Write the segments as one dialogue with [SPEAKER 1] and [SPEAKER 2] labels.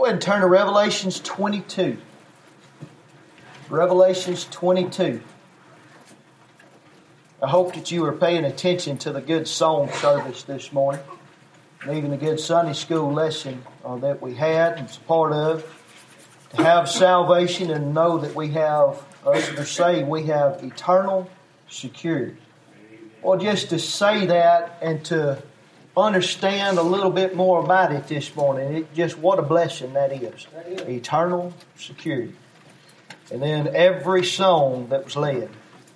[SPEAKER 1] Go ahead and turn to Revelations 22. Revelations 22. I hope that you are paying attention to the good song service this morning, and even the good Sunday school lesson that we had and was part of. To have salvation and know that we have, us that are saved, we have eternal security. Well, just to say that and to understand a little bit more about it this morning, what a blessing that is. Eternal security. And then every song that was led.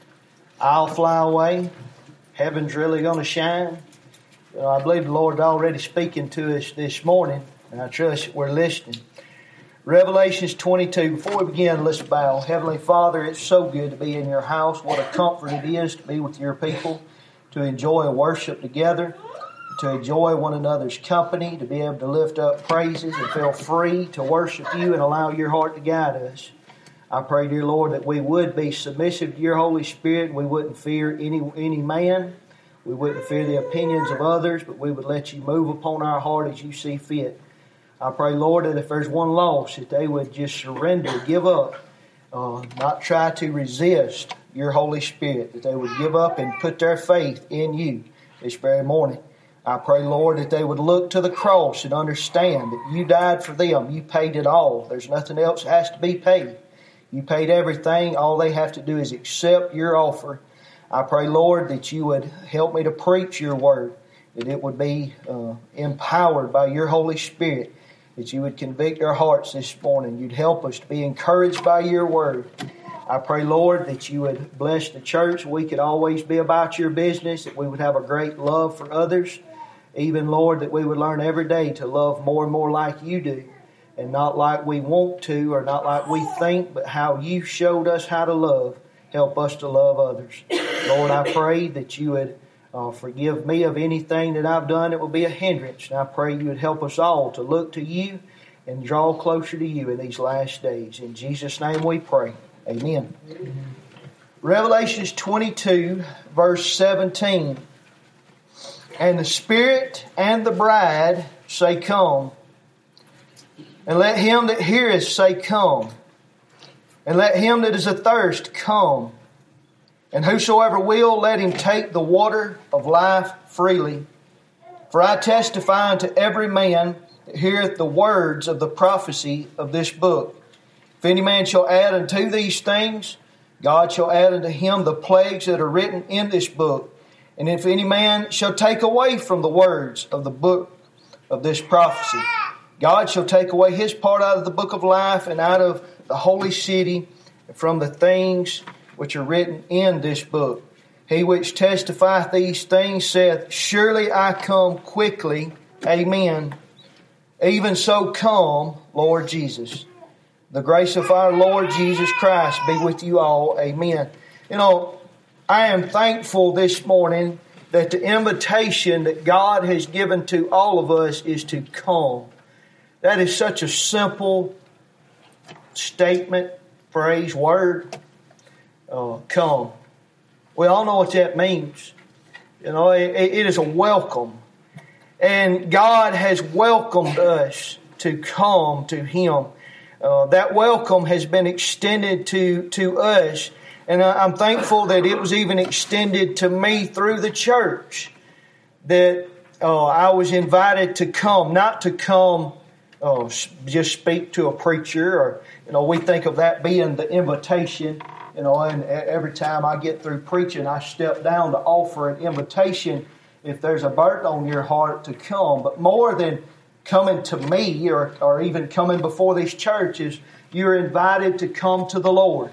[SPEAKER 1] I'll fly away. Heaven's really going to shine. I believe the Lord is already speaking to us this morning, and I trust that we're listening. Revelations 22. Before we begin, let's bow. Heavenly Father, it's so good to be in your house. What a comfort it is to be with your people, to enjoy a worship together, to enjoy one another's company, to be able to lift up praises and feel free to worship you and allow your heart to guide us. I pray, dear Lord, that we would be submissive to your Holy Spirit. We wouldn't fear any man. We wouldn't fear the opinions of others, but we would let you move upon our heart as you see fit. I pray, Lord, that if there's one lost, that they would just surrender, give up, not try to resist your Holy Spirit, that they would give up and put their faith in you this very morning. I pray, Lord, that they would look to the cross and understand that you died for them. You paid it all. There's nothing else that has to be paid. You paid everything. All they have to do is accept your offer. I pray, Lord, that you would help me to preach your word, that it would be empowered by your Holy Spirit, that you would convict our hearts this morning. You'd help us to be encouraged by your word. I pray, Lord, that you would bless the church. We could always be about your business, that we would have a great love for others. Even, Lord, that we would learn every day to love more and more like you do. And not like we want to or not like we think, but how you showed us how to love. Help us to love others. Lord, I pray that you would forgive me of anything that I've done that will be a hindrance. And I pray you would help us all to look to you and draw closer to you in these last days. In Jesus' name we pray. Amen. Revelations 22, verse 17. And the Spirit and the bride say, Come. And let him that heareth say, Come. And let him that is athirst come. And whosoever will, let him take the water of life freely. For I testify unto every man that heareth the words of the prophecy of this book. If any man shall add unto these things, God shall add unto him the plagues that are written in this book. And if any man shall take away from the words of the book of this prophecy, God shall take away his part out of the book of life and out of the holy city from the things which are written in this book. He which testifieth these things saith, Surely I come quickly. Amen. Even so come, Lord Jesus. The grace of our Lord Jesus Christ be with you all. Amen. I am thankful this morning that the invitation that God has given to all of us is to come. That is such a simple statement, phrase, word. Come. We all know what that means. It is a welcome. And God has welcomed us to come to Him. That welcome has been extended to us. And I'm thankful that it was even extended to me through the church. That I was invited to come, not to come just speak to a preacher, or we think of that being the invitation. And every time I get through preaching, I step down to offer an invitation if there's a burden on your heart to come. But more than coming to me or even coming before this church is you're invited to come to the Lord.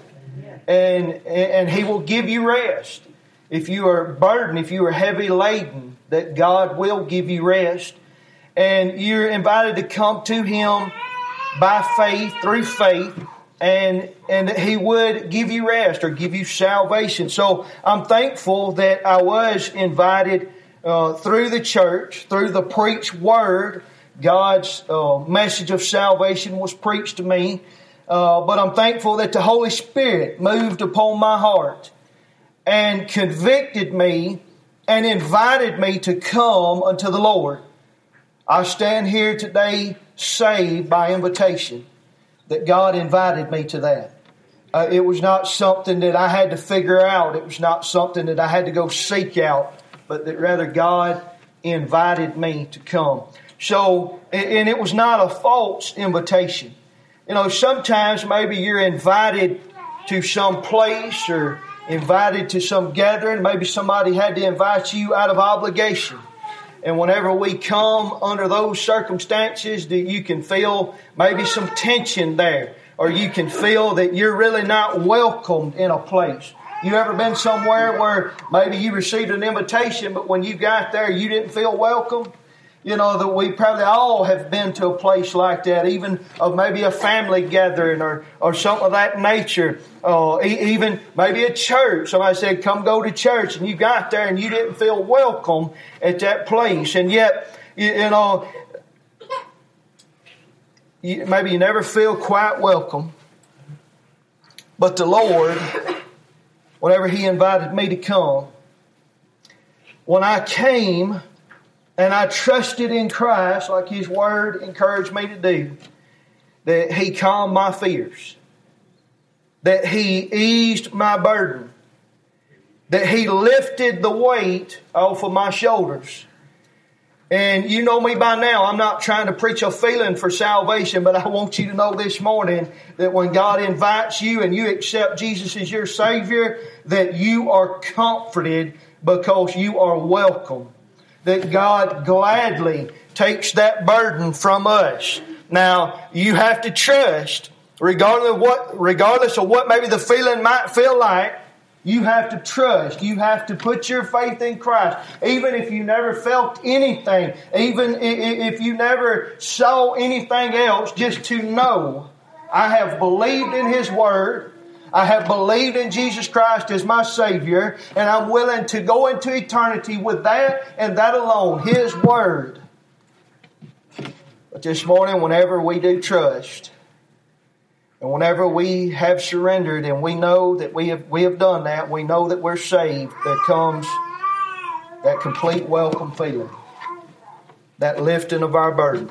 [SPEAKER 1] And He will give you rest. If you are burdened, if you are heavy laden, that God will give you rest. And you're invited to come to Him by faith, through faith, and that He would give you rest or give you salvation. So I'm thankful that I was invited through the church, through the preached word. God's message of salvation was preached to me. But I'm thankful that the Holy Spirit moved upon my heart and convicted me and invited me to come unto the Lord. I stand here today saved by invitation, that God invited me to that. It was not something that I had to figure out. It was not something that I had to go seek out, but that rather God invited me to come. So, and it was not a false invitation. You know, sometimes maybe you're invited to some place or invited to some gathering. Maybe somebody had to invite you out of obligation. And whenever we come under those circumstances, that you can feel maybe some tension there, or you can feel that you're really not welcomed in a place. You ever been somewhere where maybe you received an invitation, but when you got there, you didn't feel welcome? You know, that we probably all have been to a place like that, even of maybe a family gathering or something of that nature. Even maybe a church. Somebody said, come go to church, and you got there and you didn't feel welcome at that place. And yet, maybe you never feel quite welcome. But the Lord, whenever He invited me to come, when I came, and I trusted in Christ like His Word encouraged me to do, that He calmed my fears, that He eased my burden, that He lifted the weight off of my shoulders. And you know me by now, I'm not trying to preach a feeling for salvation, but I want you to know this morning that when God invites you and you accept Jesus as your Savior, that you are comforted because you are welcome. That God gladly takes that burden from us. Now, you have to trust, regardless of what maybe the feeling might feel like, you have to trust. You have to put your faith in Christ. Even if you never felt anything, even if you never saw anything else, just to know, I have believed in His Word. I have believed in Jesus Christ as my Savior, and I'm willing to go into eternity with that and that alone, His Word. But this morning, whenever we do trust, and whenever we have surrendered and we know that we have done that, we know that we're saved, there comes that complete welcome feeling, that lifting of our burden.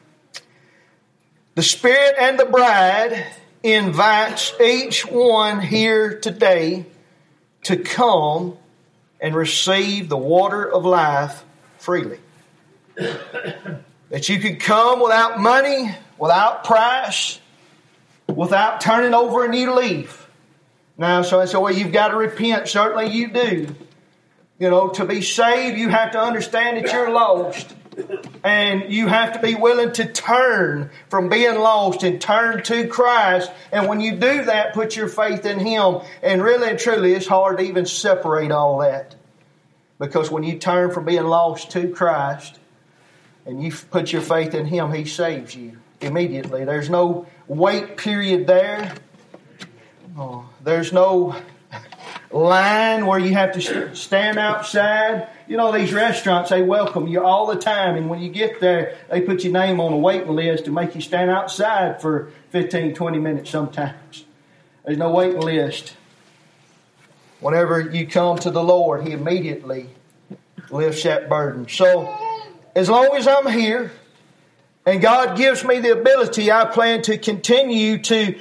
[SPEAKER 1] The Spirit and the bride invites each one here today to come and receive the water of life freely. That you could come without money, without price, without turning over a new leaf. Now, so I said, well, you've got to repent. Certainly you do. You know, to be saved, you have to understand that you're lost. And you have to be willing to turn from being lost and turn to Christ. And when you do that, put your faith in Him. And really and truly, it's hard to even separate all that. Because when you turn from being lost to Christ and you put your faith in Him, He saves you immediately. There's no wait period there. There's no line where you have to stand outside. You know, these restaurants, they welcome you all the time. And when you get there, they put your name on a waiting list to make you stand outside for 15, 20 minutes sometimes. There's no waiting list. Whenever you come to the Lord, He immediately lifts that burden. So, as long as I'm here, and God gives me the ability, I plan to continue to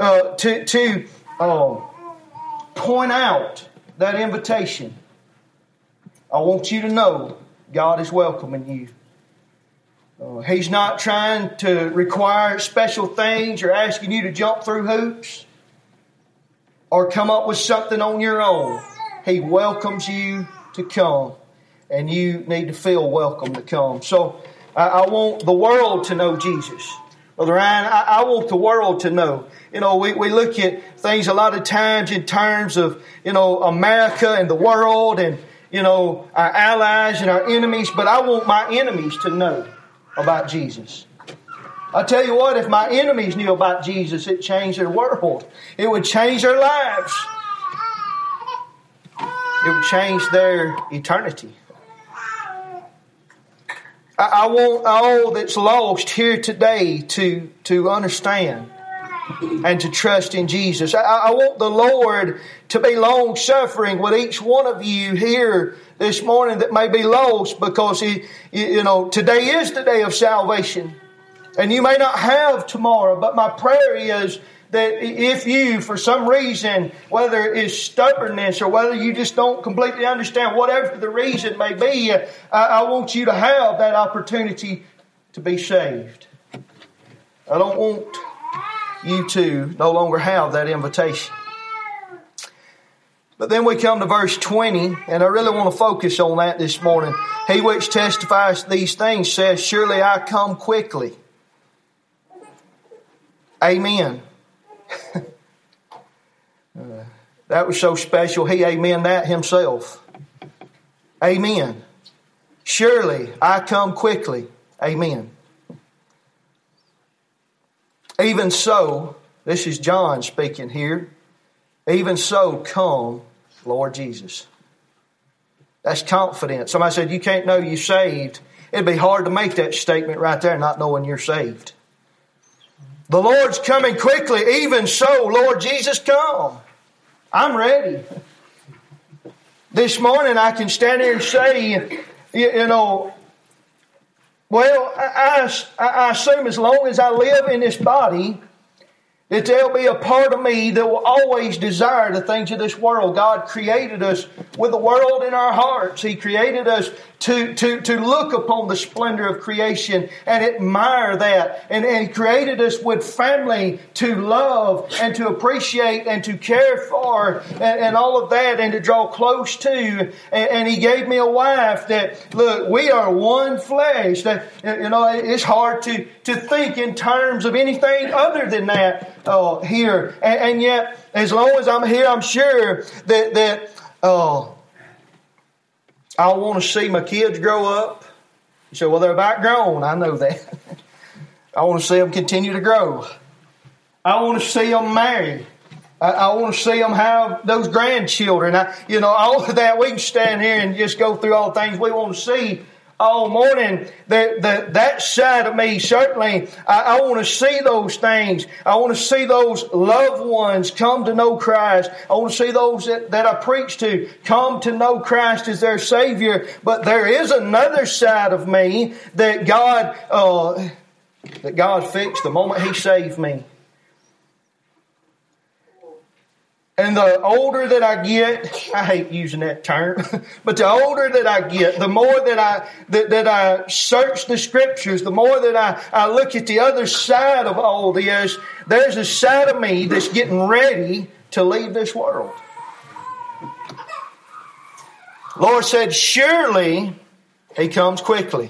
[SPEAKER 1] point out that invitation. I want you to know God is welcoming you. He's not trying to require special things or asking you to jump through hoops or come up with something on your own. He welcomes you to come, and you need to feel welcome to come. So I want the world to know Jesus. Brother Ryan, I want the world to know. You know, we look at things a lot of times in terms of, America and the world and, our allies and our enemies. But I want my enemies to know about Jesus. I tell you what, if my enemies knew about Jesus, it'd change their world. It would change their lives. It would change their eternity. I want all that's lost here today to understand and to trust in Jesus. I want the Lord to be long-suffering with each one of you here this morning that may be lost, because today is the day of salvation. And you may not have tomorrow, but my prayer is that if you, for some reason, whether it's stubbornness or whether you just don't completely understand, whatever the reason may be, I want you to have that opportunity to be saved. I don't want you to no longer have that invitation. But then we come to verse 20, and I really want to focus on that this morning. He which testifies these things says, surely I come quickly. Amen. That was so special. He amen that himself. Amen. Surely I come quickly. Amen. Even so, this is John speaking here. Even so, come, Lord Jesus. That's confidence. Somebody said, you can't know you're saved. It'd be hard to make that statement right there, not knowing you're saved. The Lord's coming quickly. Even so, Lord Jesus, come. I'm ready. This morning I can stand here and say, I assume as long as I live in this body, that there'll be a part of me that will always desire the things of this world. God created us with the world in our hearts. He created us to look upon the splendor of creation and admire that. And He created us with family to love and to appreciate and to care for and all of that, and to draw close to. And He gave me a wife that, look, we are one flesh. That, it's hard to think in terms of anything other than that here. And yet, as long as I'm here, I'm sure that I want to see my kids grow up. You say, well, they're about grown. I know that. I want to see them continue to grow. I want to see them married. I want to see them have those grandchildren. All of that, we can stand here and just go through all the things we want to see all morning. That side of me, certainly, I want to see those things. I want to see those loved ones come to know Christ. I want to see those that I preach to come to know Christ as their Savior. But there is another side of me that God fixed the moment He saved me. And the older that I get, I hate using that term, but the older that I get, the more that I search the Scriptures, the more that I look at the other side of all this, there's a side of me that's getting ready to leave this world. Lord said, surely He comes quickly.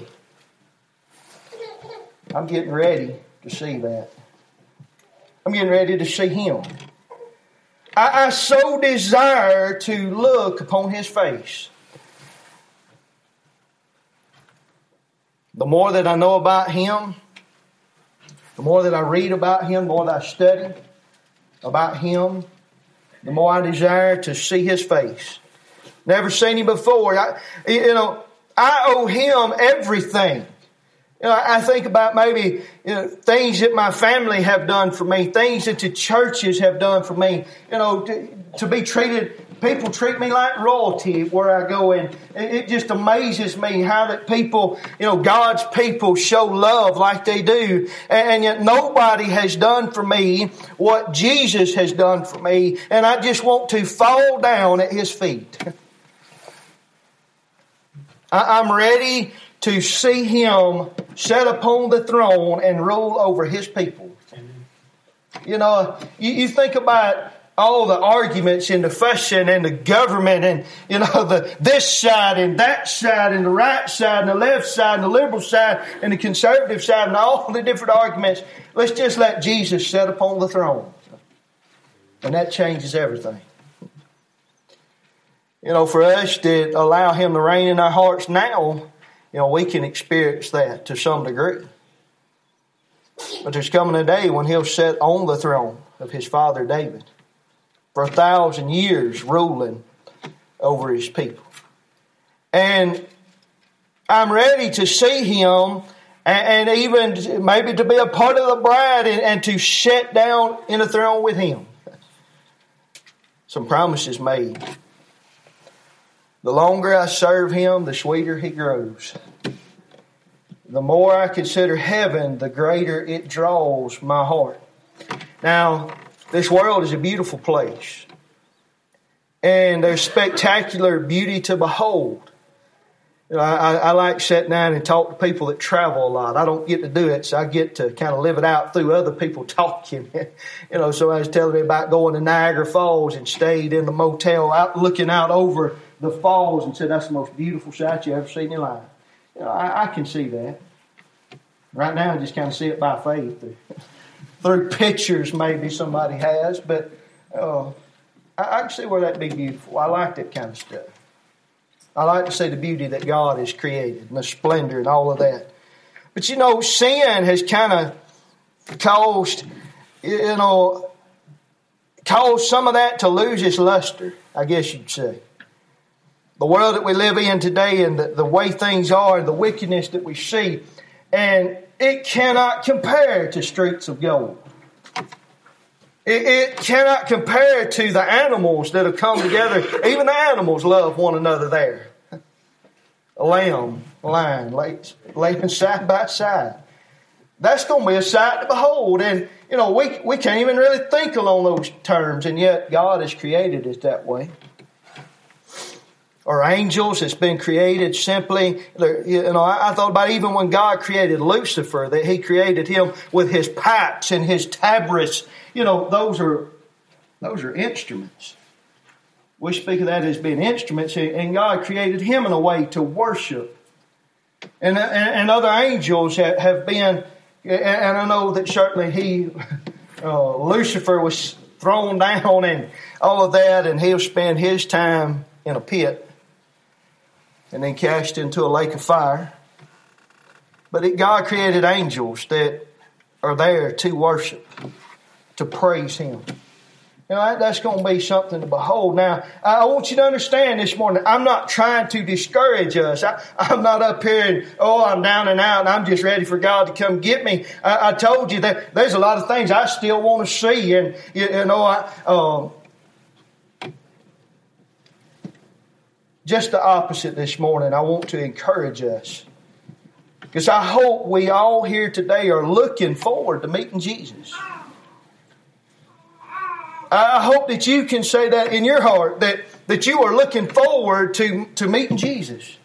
[SPEAKER 1] I'm getting ready to see that. I'm getting ready to see Him. I so desire to look upon His face. The more that I know about Him, the more that I read about Him, the more that I study about Him, the more I desire to see His face. Never seen Him before. I owe Him everything. I think about maybe things that my family have done for me, things that the churches have done for me. To be treated, people treat me like royalty where I go, and it just amazes me how that people, God's people show love like they do, and yet nobody has done for me what Jesus has done for me, and I just want to fall down at His feet. I'm ready to see Him set upon the throne and rule over His people. You think about all the arguments and the fussing and the government and, this side and that side and the right side and the left side and the liberal side and the conservative side and all the different arguments. Let's just let Jesus sit upon the throne. And that changes everything. For us to allow Him to reign in our hearts now, we can experience that to some degree. But there's coming a day when He'll sit on the throne of His father David for 1,000 years ruling over His people. And I'm ready to see Him and even maybe to be a part of the bride and to sit down in a throne with Him. Some promises made. The longer I serve Him, the sweeter He grows. The more I consider heaven, the greater it draws my heart. Now, this world is a beautiful place. And there's spectacular beauty to behold. You know, I like sitting down and talk to people that travel a lot. I don't get to do it, so I get to kind of live it out through other people talking. You know, so I was telling me about going to Niagara Falls and stayed in the motel out looking out over the falls and said, that's the most beautiful sight you ever seen in your life. You know, I can see that. Right now, I just kind of see it by faith. Through pictures maybe somebody has, but I can see where that'd be beautiful. I like that kind of stuff. I like to see the beauty that God has created and the splendor and all of that. But you know, sin has kind of caused some of that to lose its luster, I guess you'd say. The world that we live in today and the way things are and the wickedness that we see, and it cannot compare to streets of gold. It cannot compare to the animals that have come together. Even the animals love one another there. A lamb, a lion, laying side by side. That's going to be a sight to behold. And, you know, we can't even really think along those terms. And yet God has created it that way. Or angels, it's been created simply. You know, I thought about even when God created Lucifer, that He created him with his pipes and his tabrets. You know, those are instruments. We speak of that as being instruments, and God created him in a way to worship. And other angels have been, and I know that certainly Lucifer was thrown down and all of that, and he'll spend his time in a pit and then cast into a lake of fire. But God created angels that are there to worship, to praise Him. You know, that's going to be something to behold. Now, I want you to understand this morning, I'm not trying to discourage us. I'm not up here and, I'm down and out and I'm just ready for God to come get me. I told you that there's a lot of things I still want to see. And, just the opposite this morning, I want to encourage us. Because I hope we all here today are looking forward to meeting Jesus. I hope that you can say that in your heart, that you are looking forward to meeting Jesus.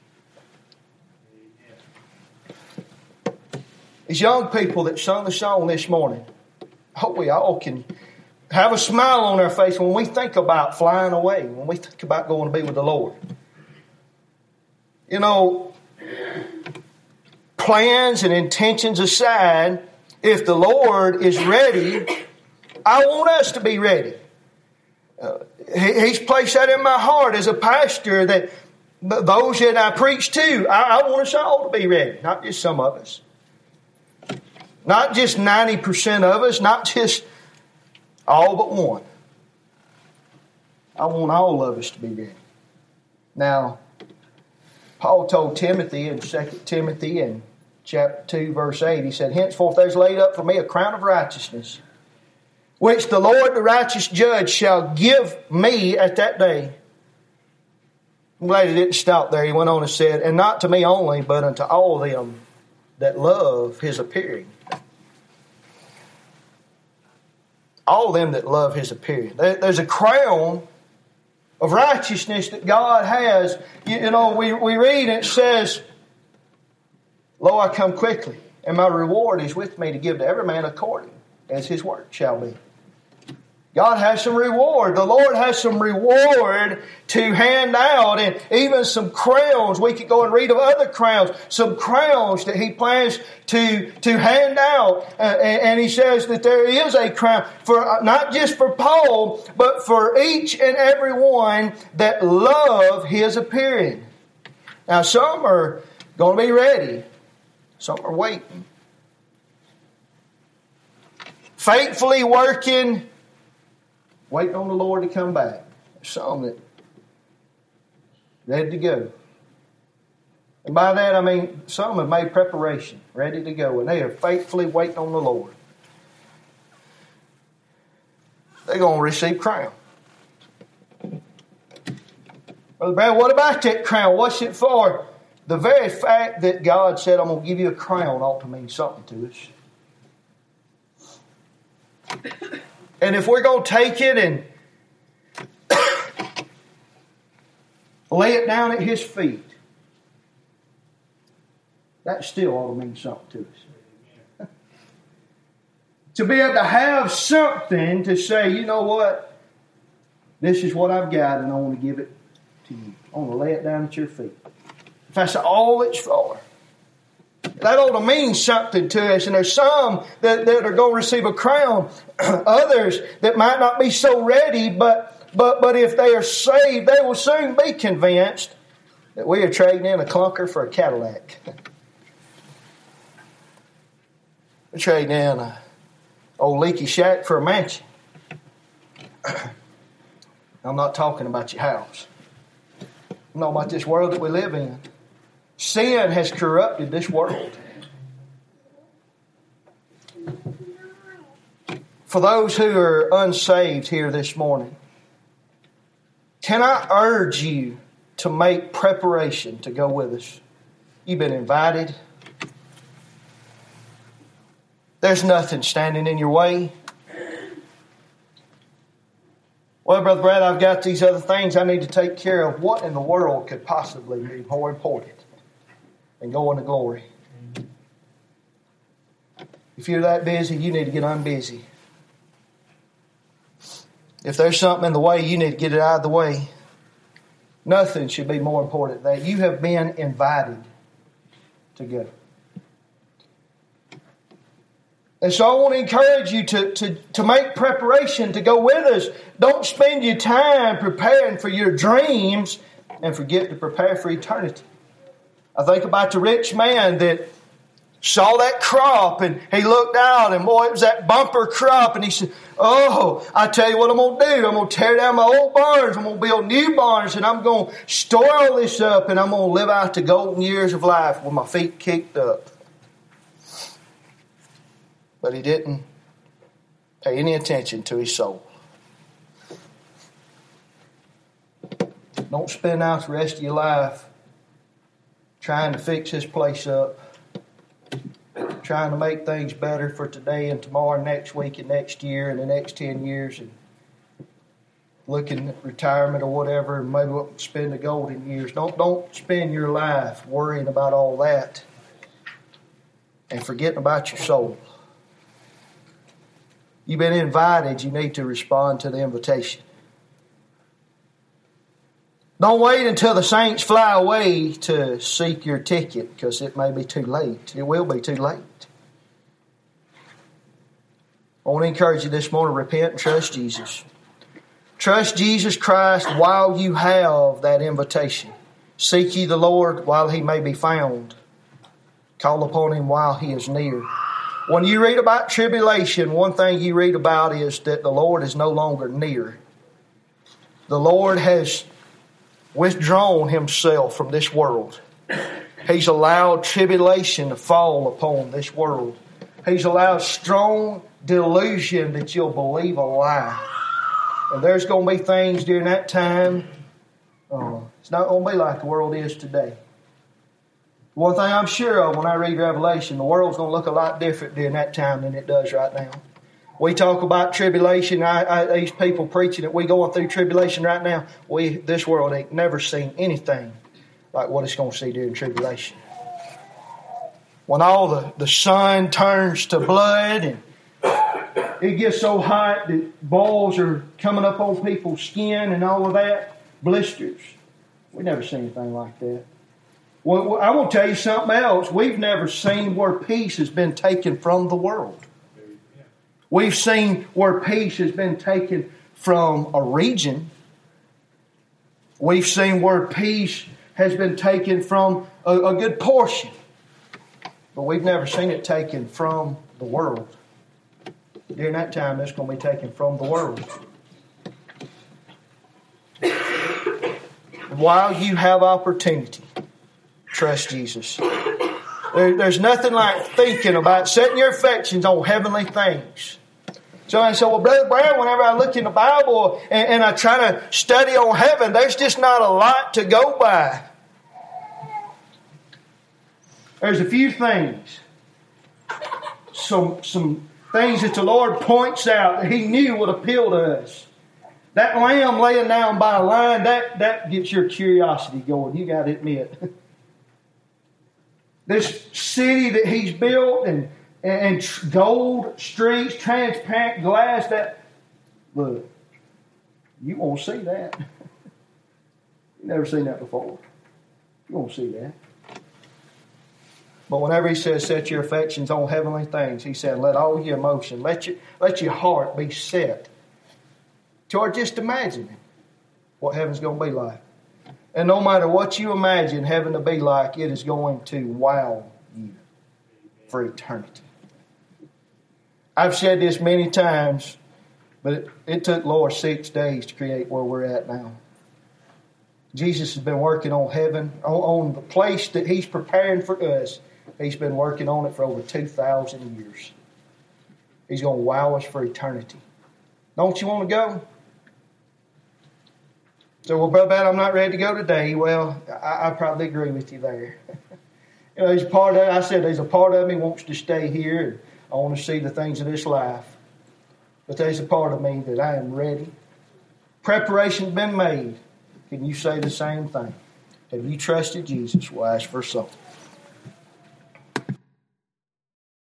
[SPEAKER 1] These young people that sung the song this morning, I hope we all can have a smile on our face when we think about flying away, when we think about going to be with the Lord. You know, plans and intentions aside, if the Lord is ready, I want us to be ready. He's placed that in my heart as a pastor that those that I preach to, I want us all to be ready, not just some of us. Not just 90% of us, not just all but one. I want all of us to be ready. Now, Paul told Timothy in 2 Timothy in chapter 2, verse 8, he said, henceforth there's laid up for me a crown of righteousness, which the Lord, the righteous judge, shall give me at that day. I'm glad he didn't stop there. He went on and said, and not to me only, but unto all them that love His appearing. All them that love His appearing. There's a crown of righteousness that God has. You know, we read and it says, lo, I come quickly, and my reward is with me to give to every man according as his work shall be. God has some reward. The Lord has some reward to hand out, and even some crowns. We could go and read of other crowns. Some crowns that He plans to hand out. And He says that there is a crown for not just for Paul, but for each and every one that love His appearing. Now, some are going to be ready. Some are waiting. Faithfully working, waiting on the Lord to come back. There's some that ready to go. And by that I mean some have made preparation, ready to go, and they are faithfully waiting on the Lord. They're going to receive crown. Brother Brad, what about that crown? What's it for? The very fact that God said, I'm going to give you a crown ought to mean something to us. And if we're going to take it and lay it down at His feet, that still ought to mean something to us. To be able to have something to say, you know what? This is what I've got and I want to give it to you. I want to lay it down at your feet. If that's all it's for. That ought to mean something to us. And there's some that are going to receive a crown. Others that might not be so ready, but if they are saved, they will soon be convinced that we are trading in a clunker for a Cadillac. We're trading in an old leaky shack for a mansion. I'm not talking about your house. I'm talking about this world that we live in. Sin has corrupted this world. For those who are unsaved here this morning, can I urge you to make preparation to go with us? You've been invited. There's nothing standing in your way. Well, Brother Brad, I've got these other things I need to take care of. What in the world could possibly be more important than going to glory? If you're that busy, you need to get unbusy. If there's something in the way, you need to get it out of the way. Nothing should be more important than that. You have been invited to go. And so I want to encourage you to make preparation to go with us. Don't spend your time preparing for your dreams and forget to prepare for eternity. I think about the rich man that saw that crop and he looked out and boy, it was that bumper crop and he said, oh, I tell you what I'm going to do. I'm going to tear down my old barns. I'm going to build new barns and I'm going to store all this up and I'm going to live out the golden years of life with my feet kicked up. But he didn't pay any attention to his soul. Don't spend out the rest of your life trying to fix this place up, trying to make things better for today and tomorrow, and next week and next year and the next 10 years, and looking at retirement or whatever, and maybe we'll spend the golden years. Don't spend your life worrying about all that and forgetting about your soul. You've been invited. You need to respond to the invitation. Don't wait until the saints fly away to seek your ticket because it may be too late. It will be too late. I want to encourage you this morning, repent and trust Jesus. Trust Jesus Christ while you have that invitation. Seek ye the Lord while He may be found. Call upon Him while He is near. When you read about tribulation, one thing you read about is that the Lord is no longer near. The Lord has withdrawn Himself from this world. He's allowed tribulation to fall upon this world. He's allowed strong delusion that you'll believe a lie. And there's going to be things during that time. It's not going to be like the world is today. One thing I'm sure of when I read Revelation, the world's going to look a lot different during that time than it does right now. We talk about tribulation. These people preaching that we going through tribulation right now. This world ain't never seen anything like what it's going to see during tribulation. When all the sun turns to blood and it gets so hot that balls are coming up on people's skin and all of that, blisters. We never seen anything like that. Well, I want to tell you something else. We've never seen where peace has been taken from the world. We've seen where peace has been taken from a region. We've seen where peace has been taken from a good portion. But we've never seen it taken from the world. During that time, it's going to be taken from the world. While you have opportunity, trust Jesus. There's nothing like thinking about setting your affections on heavenly things. So I said, well, Brother Brown, whenever I look in the Bible and I try to study on heaven, there's just not a lot to go by. There's a few things. Some things that the Lord points out that He knew would appeal to us. That lamb laying down by a line, that gets your curiosity going. You got to admit. This city that He's built and gold streets, transparent glass, look, you won't see that. You've never seen that before. You won't see that. But whenever He says, set your affections on heavenly things, He said, let all your emotion, let your heart be set toward just imagining what heaven's going to be like. And no matter what you imagine heaven to be like, it is going to wow you for eternity. I've said this many times, but it took Lord 6 days to create where we're at now. Jesus has been working on heaven, on the place that He's preparing for us. He's been working on it for over 2,000 years. He's going to wow us for eternity. Don't you want to go? So, well, Brother Bat, I'm not ready to go today. Well, I probably agree with you there. There's a part of, I said there's a part of me wants to stay here and I want to see the things of this life. But there's a part of me that I am ready. Preparation's been made. Can you say the same thing? Have you trusted Jesus? We'll ask for something.